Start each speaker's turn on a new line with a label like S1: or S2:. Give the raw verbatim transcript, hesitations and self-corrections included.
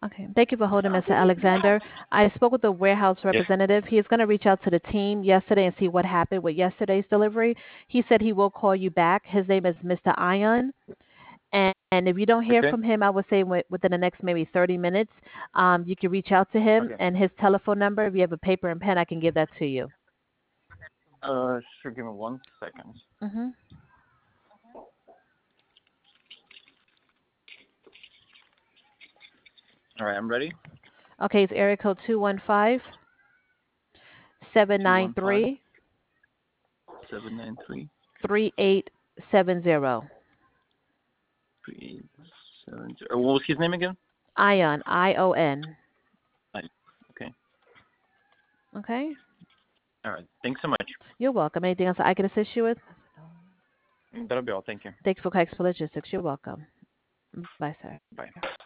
S1: Okay. Thank you for holding, Mister Alexander. I spoke with the warehouse
S2: Yes.
S1: representative. He is going to reach out to the team yesterday and see what happened with yesterday's delivery. He said he will call you back. His name is Mister Ion. And, and if you don't hear
S2: Okay.
S1: from him, I would say wi- within the next maybe thirty minutes, um, you can reach out to him
S2: Okay.
S1: and his telephone number. If you have a paper and pen, I can give that to you.
S2: Uh, sure. Give me one second.
S1: Mm-hmm.
S2: All right, I'm ready.
S1: Okay, it's area code two one five, seven
S2: Two
S1: nine
S2: one five
S1: three,
S2: seven nine three
S1: three eight seven zero.
S2: three seven zero. What was his name again?
S1: Ion, I O N.
S2: I, okay.
S1: Okay?
S2: All right. Thanks so much.
S1: You're welcome. Anything else I can assist you with?
S2: That'll be all. Thank you.
S1: Thanks for Cox Logistics. You're welcome. Bye, sir.
S2: Bye.